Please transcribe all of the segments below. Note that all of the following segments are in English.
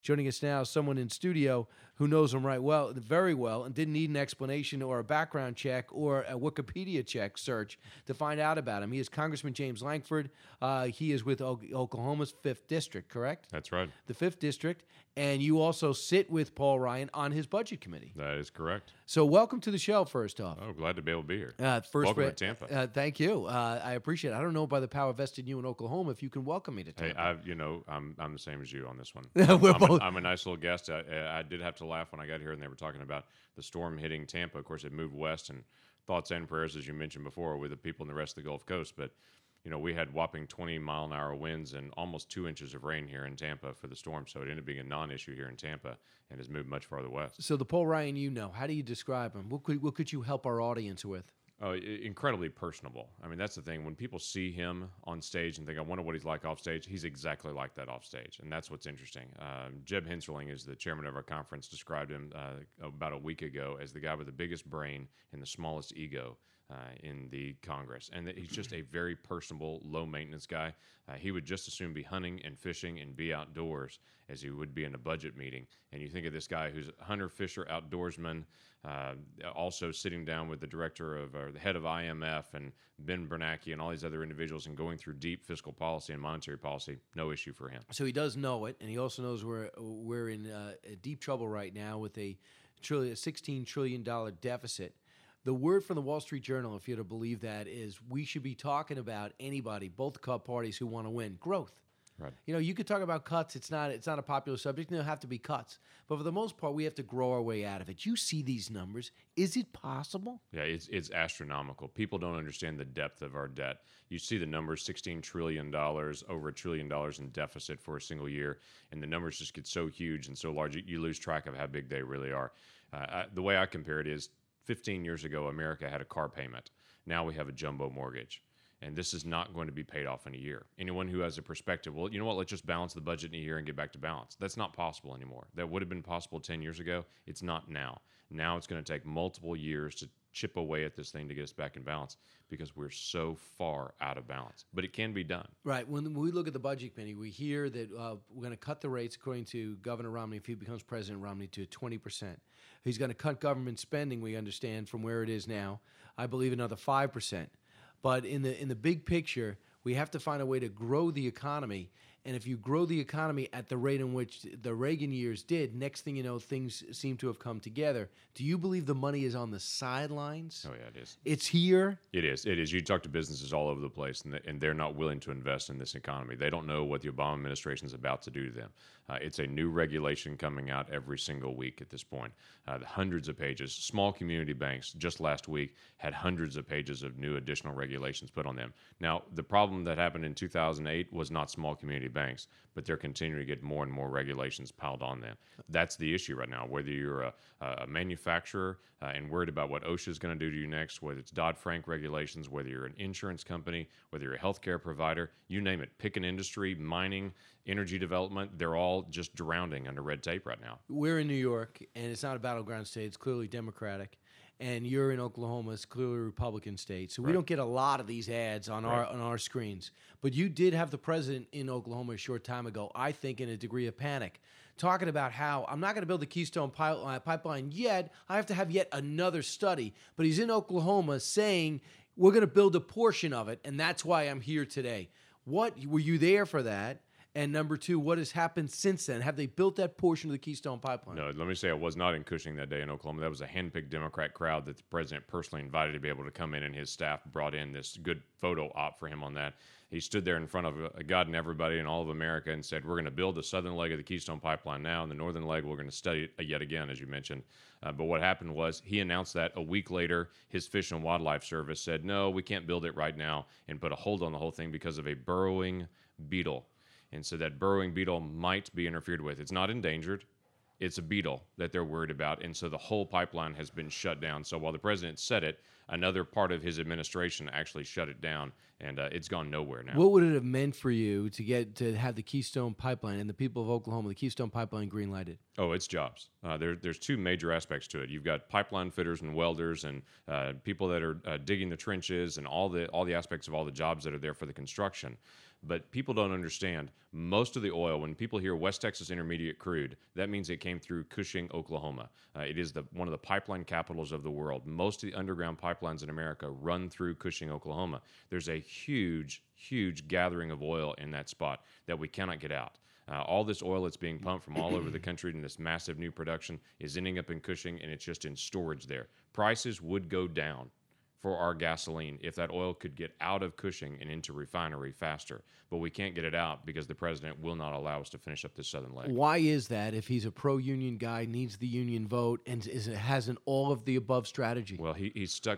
Joining us now is someone in studio who knows him very well, and didn't need an explanation or a background check or a Wikipedia check search to find out about him. He is Congressman James Lankford. He is with Oklahoma's 5th District, correct? That's right. The 5th District. And you also sit with Paul Ryan on his budget committee. That is correct. So welcome to the show, first off. Oh, glad to be able to be here. Welcome to Tampa. Thank you. I appreciate it. I don't know by the power vested in you in Oklahoma if you can welcome me to Tampa. Hey, I'm the same as you on this one. I'm a nice little guest. I did have to laugh when I got here and they were talking about the storm hitting Tampa. Of course, it moved west, and thoughts and prayers, as you mentioned before, with the people in the rest of the Gulf Coast. But we had whopping 20-mile-an-hour winds and almost 2 inches of rain here in Tampa for the storm, so it ended up being a non-issue here in Tampa and has moved much farther west. So the Paul Ryan how do you describe him? What could you help our audience with? Oh, incredibly personable. I mean, that's the thing. When people see him on stage and think, I wonder what he's like off stage, he's exactly like that off stage, and that's what's interesting. Jeb Hensarling, is the chairman of our conference, described him about a week ago as the guy with the biggest brain and the smallest ego in the Congress, and that he's just a very personable, low-maintenance guy. He would just as soon be hunting and fishing and be outdoors as he would be in a budget meeting. And you think of this guy who's a hunter, fisher, outdoorsman, also sitting down with the director of, or the head of IMF and Ben Bernanke and all these other individuals and going through deep fiscal policy and monetary policy, no issue for him. So he does know it, and he also knows we're in deep trouble right now with a $16 trillion deficit. The word from the Wall Street Journal, if you're to believe that, is we should be talking about anybody, both parties who want to win, growth. Right. You could talk about cuts. It's not a popular subject. There'll have to be cuts. But for the most part, we have to grow our way out of it. You see these numbers. Is it possible? Yeah, it's astronomical. People don't understand the depth of our debt. You see the numbers, $16 trillion, over $1 trillion in deficit for a single year, and the numbers just get so huge and so large, you lose track of how big they really are. The way I compare it is 15 years ago, America had a car payment. Now we have a jumbo mortgage. And this is not going to be paid off in a year. Anyone who has a perspective, well, you know what, let's just balance the budget in a year and get back to balance. That's not possible anymore. That would have been possible 10 years ago. It's not now. Now it's going to take multiple years to chip away at this thing to get us back in balance because we're so far out of balance. But it can be done. Right. When we look at the budget committee, we hear that we're going to cut the rates, according to Governor Romney, if he becomes President Romney, to 20%. He's going to cut government spending, we understand, from where it is now, I believe another 5%. But in the big picture, we have to find a way to grow the economy. And if you grow the economy at the rate in which the Reagan years did, next thing you know, things seem to have come together. Do you believe the money is on the sidelines? Oh, yeah, it is. It's here? It is. It is. You talk to businesses all over the place, and they're not willing to invest in this economy. They don't know what the Obama administration is about to do to them. It's a new regulation coming out every single week at this point. Hundreds of pages. Small community banks, just last week, had hundreds of pages of new additional regulations put on them. Now, the problem that happened in 2008 was not small community banks, but they're continuing to get more and more regulations piled on them. That's the issue right now. Whether you're a manufacturer and worried about what OSHA is going to do to you next, whether it's Dodd-Frank regulations, whether you're an insurance company, whether you're a healthcare provider, you name it, pick an industry, mining, energy development, they're all just drowning under red tape right now. We're in New York, and it's not a battleground state. It's clearly Democratic. And you're in Oklahoma. It's clearly a Republican state. So we don't get a lot of these ads on our screens. But you did have the president in Oklahoma a short time ago, I think in a degree of panic, talking about how I'm not going to build the Keystone Pipeline yet. I have to have yet another study. But he's in Oklahoma saying we're going to build a portion of it, and that's why I'm here today. Were you there for that? And number two, what has happened since then? Have they built that portion of the Keystone Pipeline? No, let me say I was not in Cushing that day in Oklahoma. That was a handpicked Democrat crowd that the president personally invited to be able to come in, and his staff brought in this good photo op for him on that. He stood there in front of God and everybody in all of America and said, we're going to build the southern leg of the Keystone Pipeline now, and the northern leg we're going to study it yet again, as you mentioned. But what happened was he announced that a week later, his Fish and Wildlife Service said, no, we can't build it right now, and put a hold on the whole thing because of a burrowing beetle. And so that burrowing beetle might be interfered with. It's not endangered. It's a beetle that they're worried about. And so the whole pipeline has been shut down. So while the president said it, another part of his administration actually shut it down, and it's gone nowhere now. What would it have meant for you to have the Keystone Pipeline and the people of Oklahoma, the Keystone Pipeline, green lighted? Oh, it's jobs. There's two major aspects to it. You've got pipeline fitters and welders and people that are digging the trenches and all the aspects of all the jobs that are there for the construction. But people don't understand, most of the oil, when people hear West Texas Intermediate Crude, that means it came through Cushing, Oklahoma. It is one of the pipeline capitals of the world. Most of the underground pipelines in America run through Cushing, Oklahoma. There's a huge, huge gathering of oil in that spot that we cannot get out. All this oil that's being pumped from all over the country in this massive new production is ending up in Cushing, and it's just in storage there. Prices would go down for our gasoline if that oil could get out of Cushing and into refinery faster. But we can't get it out because the president will not allow us to finish up this southern leg. Why is that if he's a pro-union guy, needs the union vote, and has an all-of-the-above strategy? Well, he's stuck.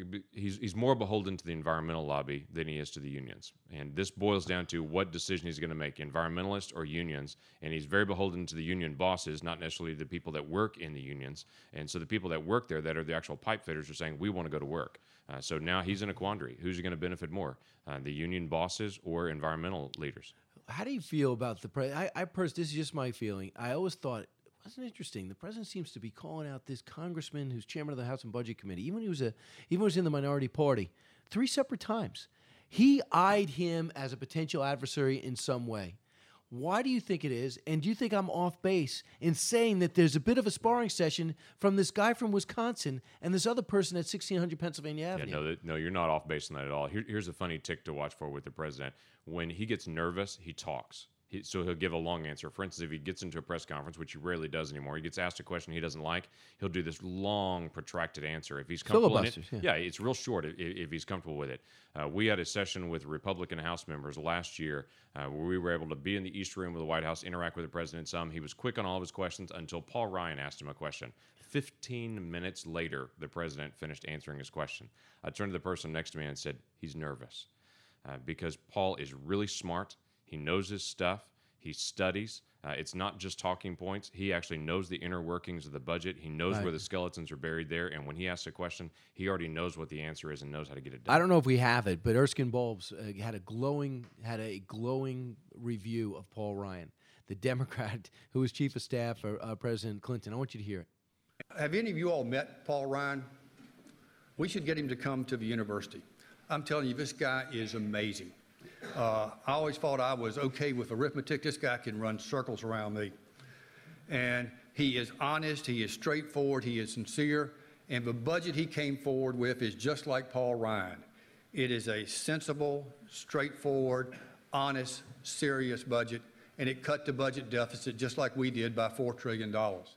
He's more beholden to the environmental lobby than he is to the unions. And this boils down to what decision he's going to make, environmentalists or unions. And he's very beholden to the union bosses, not necessarily the people that work in the unions. And so the people that work there that are the actual pipe fitters are saying, we want to go to work. So now he's in a quandary. Who's going to benefit more, the union bosses or environmental leaders? How do you feel about the president? This is just my feeling. I always thought it wasn't interesting. The president seems to be calling out this congressman who's chairman of the House and Budget Committee, even when he was in the minority party, 3 separate times. He eyed him as a potential adversary in some way. Why do you think it is? And do you think I'm off base in saying that there's a bit of a sparring session from this guy from Wisconsin and this other person at 1600 Pennsylvania Avenue? Yeah, no, you're not off base on that at all. Here's a funny tick to watch for with the president. When he gets nervous, he talks. So he'll give a long answer. For instance, if he gets into a press conference, which he rarely does anymore, he gets asked a question he doesn't like, he'll do this long, protracted answer. If he's comfortable in it, yeah, it's real short if he's comfortable with it. We had a session with Republican House members last year where we were able to be in the East Room of the White House, interact with the president some. He was quick on all of his questions until Paul Ryan asked him a question. 15 minutes later, the president finished answering his question. I turned to the person next to me and said, he's nervous because Paul is really smart. He knows his stuff. He studies. It's not just talking points. He actually knows the inner workings of the budget. He knows where the skeletons are buried there. And when he asks a question, he already knows what the answer is and knows how to get it done. I don't know if we have it, but Erskine Bulbs had a glowing review of Paul Ryan, the Democrat who was chief of staff for President Clinton. I want you to hear it. Have any of you all met Paul Ryan? We should get him to come to the university. I'm telling you, this guy is amazing. I always thought I was okay with arithmetic. This guy can run circles around me. And he is honest, he is straightforward, he is sincere, and the budget he came forward with is just like Paul Ryan. It is a sensible, straightforward, honest, serious budget, and it cut the budget deficit just like we did by $4 trillion.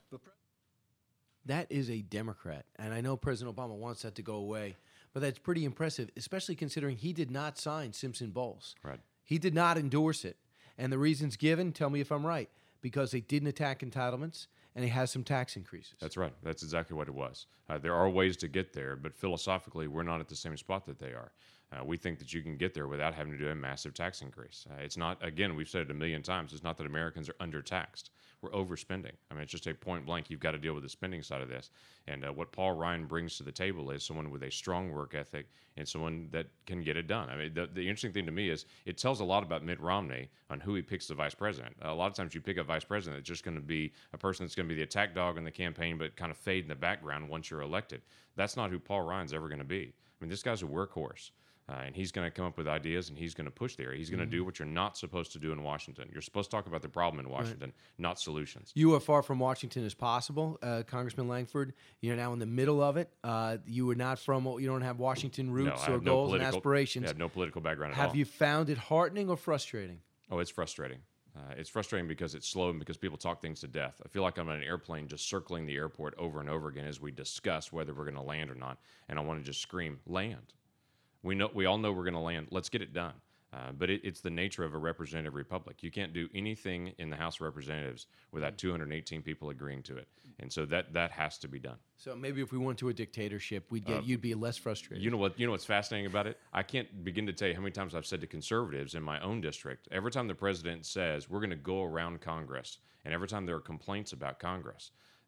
That is a Democrat, and I know President Obama wants that to go away. But that's pretty impressive, especially considering he did not sign Simpson-Bowles. Right. He did not endorse it. And the reasons given, tell me if I'm right, because they didn't attack entitlements and he has some tax increases. That's right. That's exactly what it was. There are ways to get there, but philosophically, we're not at the same spot that they are. We think that you can get there without having to do a massive tax increase. It's not, again, we've said it a million times, it's not that Americans are undertaxed. We're overspending. I mean, it's just a point blank. You've got to deal with the spending side of this. And what Paul Ryan brings to the table is someone with a strong work ethic and someone that can get it done. I mean, the interesting thing to me is it tells a lot about Mitt Romney on who he picks the vice president. A lot of times you pick a vice president that's just going to be a person that's going to be the attack dog in the campaign but kind of fade in the background once you're elected. That's not who Paul Ryan's ever going to be. I mean, this guy's a workhorse. And he's going to come up with ideas, and he's going to push there. He's going to do what you're not supposed to do in Washington. You're supposed to talk about the problem in Washington, not solutions. You are far from Washington as possible, Congressman Langford. You're now in the middle of it. You are not from. You don't have Washington roots or goals and aspirations. Yeah, no political background at all. Have you found it heartening or frustrating? Oh, it's frustrating. It's frustrating because it's slow and because people talk things to death. I feel like I'm on an airplane just circling the airport over and over again as we discuss whether we're going to land or not, and I want to just scream, land. We all know we're going to land. Let's get it done. But it's the nature of a representative republic. You can't do anything in the House of Representatives without 218 people agreeing to it, and so that has to be done. So maybe if we went to a dictatorship, you'd be less frustrated. You know what's fascinating about it? I can't begin to tell you how many times I've said to conservatives in my own district, every time the president says we're going to go around Congress, and every time there are complaints about Congress,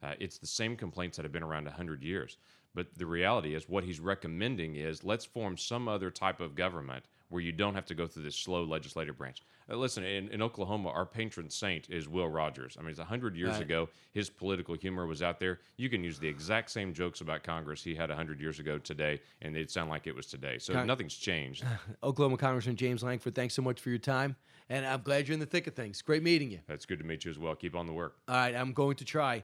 It's the same complaints that have been around 100 years. But the reality is, what he's recommending is let's form some other type of government where you don't have to go through this slow legislative branch. Listen, in Oklahoma, our patron saint is Will Rogers. I mean, it's 100 years ago. His political humor was out there. You can use the exact same jokes about Congress he had 100 years ago today, and it'd sound like it was today. So nothing's changed. Oklahoma Congressman James Lankford, thanks so much for your time, and I'm glad you're in the thick of things. Great meeting you. That's good to meet you as well. Keep on the work. All right, I'm going to try.